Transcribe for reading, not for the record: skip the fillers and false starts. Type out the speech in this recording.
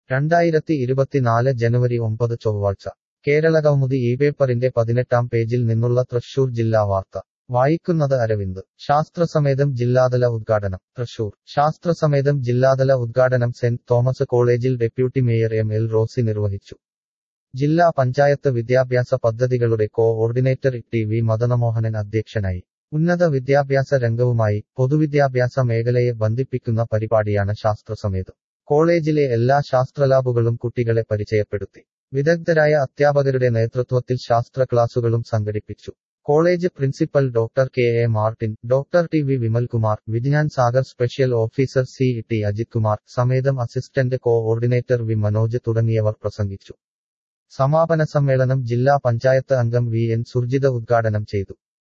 2024 ജനുവരി 9 ചൊവ്വാഴ്ച കേരളകൗമുദി ഈ പേപ്പറിന്റെ 18-ാം പേജിൽ നിന്നുള്ള തൃശൂർ ജില്ലാ വാർത്ത വായിക്കുന്നത് അരവിന്ദ്. ശാസ്ത്രസമേതം ജില്ലാതല ഉദ്ഘാടനം തൃശൂർ. ശാസ്ത്രസമേതം ജില്ലാതല ഉദ്ഘാടനം സെന്റ് തോമസ് കോളേജിൽ ഡെപ്യൂട്ടി മേയർ എം.എൽ. റോസി നിർവഹിച്ചു. ജില്ലാ പഞ്ചായത്ത് വിദ്യാഭ്യാസ പദ്ധതികളുടെ കോ-ഓർഡിനേറ്റർ ടി.വി. മദനമോഹനൻ അധ്യക്ഷനായി. ഉന്നത വിദ്യാഭ്യാസ രംഗവുമായി പൊതുവിദ്യാഭ്യാസ മേഖലയെ ബന്ധിപ്പിക്കുന്ന പരിപാടിയാണ് ശാസ്ത്രസമേതം. കോളേജിലെ എല്ലാ ശാസ്ത്രലാബുകളും കുട്ടികളെ പരിചയപ്പെടുത്തി. വിദഗ്ധരായ അധ്യാപകരുടെ നേതൃത്വത്തിൽ ശാസ്ത്ര ക്ലാസുകളും സംഘടിപ്പിച്ചു. College principal doctor K A. Martin, doctor T V. Vimalkumar, Vigyan Sagar special officer C T. Ajith Kumar, സമേതം അസിസ്റ്റന്റ് കോ-ഓർഡിനേറ്റർ വി. മനോജ് തുടങ്ങിയവർ പ്രസംഗിച്ചു. സമാപന സമ്മേളനം ജില്ലാ പഞ്ചായത്ത് അംഗം വി. എൻ. സുർജിത ഉദ്ഘാടനം ചെയ്തു.